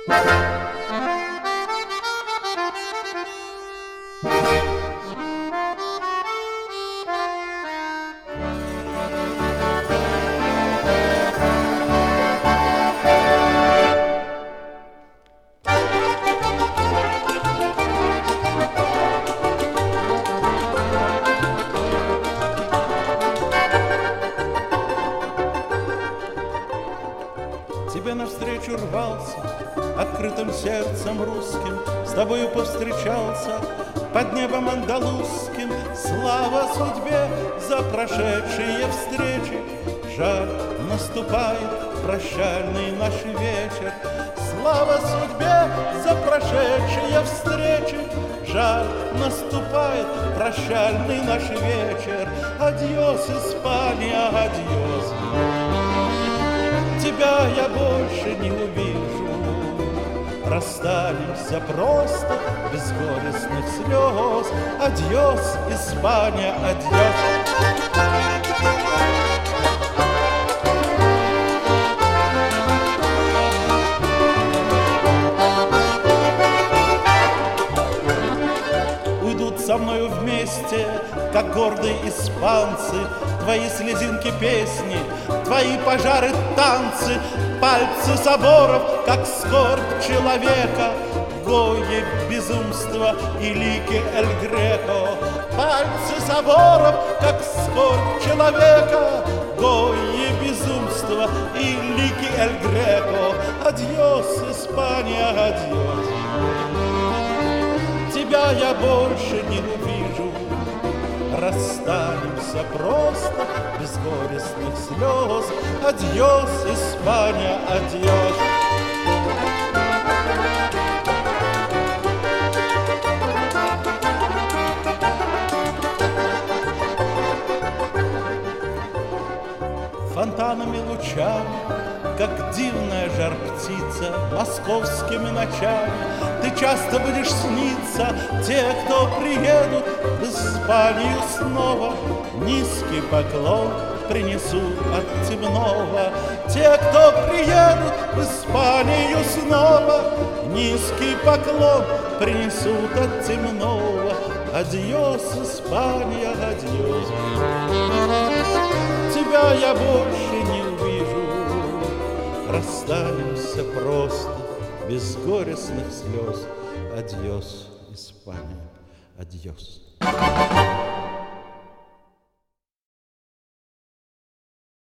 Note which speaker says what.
Speaker 1: Тебе навстречу рвался, открытым сердцем русским, с тобою повстречался под небом андалузским. Слава судьбе за прошедшие встречи, жаль, наступает прощальный наш вечер. Слава судьбе за прошедшие встречи, жаль, наступает прощальный наш вечер. Адьос, Испания, адьос. Тебя я больше не увижу, расстанемся просто, без горестных слез. Адьос, Испания, адьос. Уйдут со мною вместе, как гордые испанцы, твои слезинки песни, твои пожары танцы, пальцы соборов, как скорбь человека, Гойи безумства и лики Эль Греко. Пальцы соборов, как скорбь человека, Гойи безумства и лики Эль Греко. Адьос, Испания, адьос. Тебя я больше не увижу, расстанемся просто, без горестных слез. Адьос, Испания, адьос. Фонтанами лучами, как дивная жар-птица, московскими ночами ты часто будешь сниться. Те, кто приедут в Испанию снова, низкий поклон принесут от темного. Те, кто приедут в Испанию снова, низкий поклон принесут от темного. Адьос, Испания, адьос. Тебя я больше не увижу, расстанемся просто, без горестных слез. Адьос, Испания, адьос.